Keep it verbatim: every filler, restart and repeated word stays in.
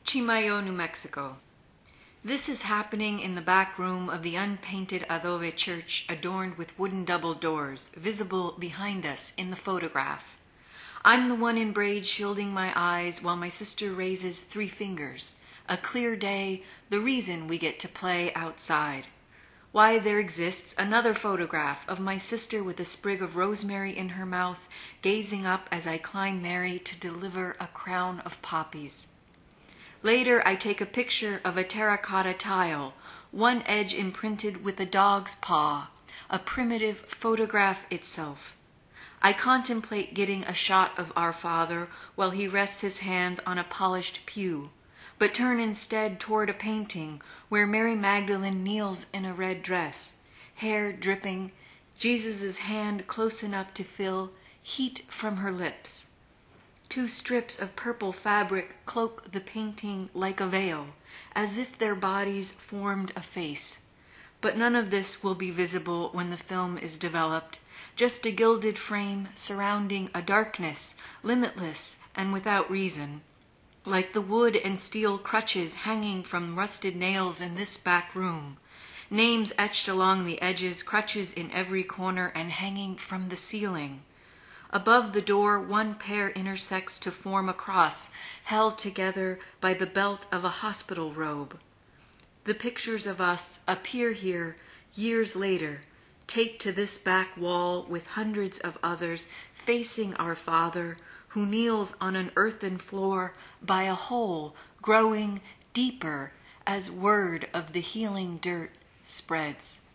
Chimayo, New Mexico. This is happening in the back room of the unpainted adobe church adorned with wooden double doors, visible behind us in the photograph. I'm the one in braid shielding my eyes while my sister raises three fingers. A clear day, the reason we get to play outside. Why, there exists another photograph of my sister with a sprig of rosemary in her mouth, gazing up as I climb Mary to deliver a crown of poppies. Later, I take a picture of a terracotta tile, one edge imprinted with a dog's paw, a primitive photograph itself. I contemplate getting a shot of our Father while he rests his hands on a polished pew, but turn instead toward a painting where Mary Magdalene kneels in a red dress, hair dripping, Jesus' hand close enough to feel heat from her lips. Two strips of purple fabric cloak the painting like a veil, as if their bodies formed a face. But none of this will be visible when the film is developed, just a gilded frame surrounding a darkness, limitless and without reason. Like the wood and steel crutches hanging from rusted nails in this back room. Names etched along the edges, crutches in every corner and hanging from the ceiling. Above the door, one pair intersects to form a cross, held together by the belt of a hospital robe. The pictures of us appear here years later, taped to this back wall with hundreds of others facing our Father, who kneels on an earthen floor by a hole growing deeper as word of the healing dirt spreads.